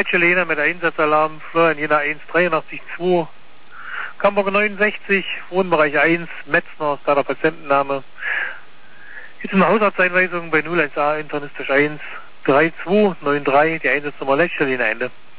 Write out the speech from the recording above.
Leitschelena mit Einsatzalarm, Florian Jena 183-2, Hamburg 69, Wohnbereich 1, Metzner, ist da der Patientenname. Jetzt eine Hausarzteinweisung bei 01a internistisch 1, 3293, die Einsatznummer Leitschelena Ende.